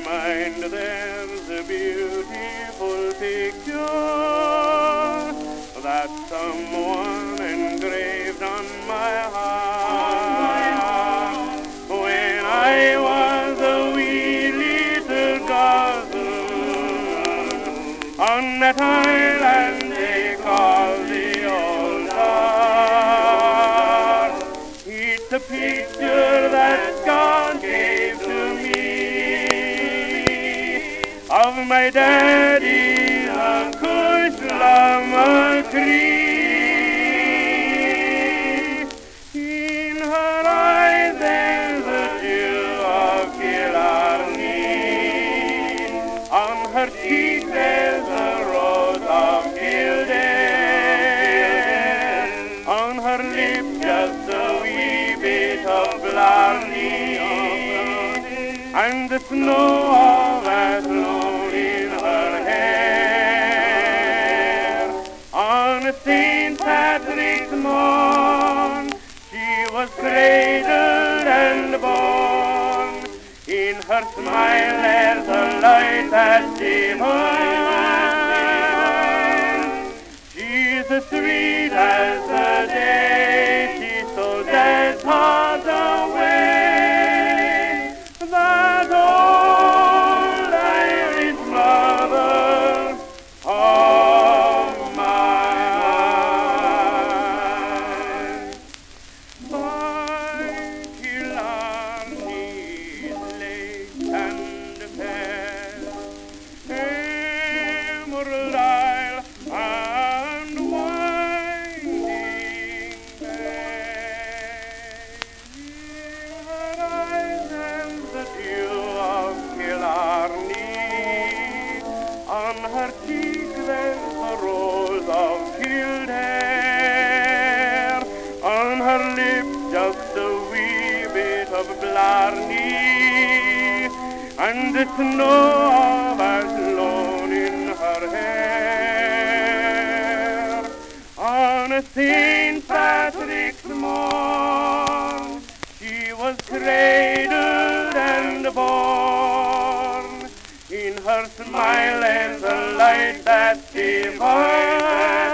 mind there's a beautiful picture that someone engraved on my heart. When I was a wee little cousin on that island they call the altar. It's a picture that God gave to me of my daddy, the Kush tree. In her eyes there's a dew of Killarney, on her cheek there's a rose of Kildare, on her lip just a wee bit of Blarney, and the snow of Athlone in her hair. On a St. Patrick's morn she was cradled and born. In her smile there's a light that divine. She's as sweet as the day she so dead thought away. That old Irish mother of mine. By Killarney's lake and fair, Emerald Isle and winding bay, in her eyes and the dew of Killarney, on her cheek there's the rose of Kildare, on her lip just a wee bit of Blarney, and the snow of Athlone in her hair. On a St. Patrick's morn she was cradled and born. In her smile there's a light that's divine.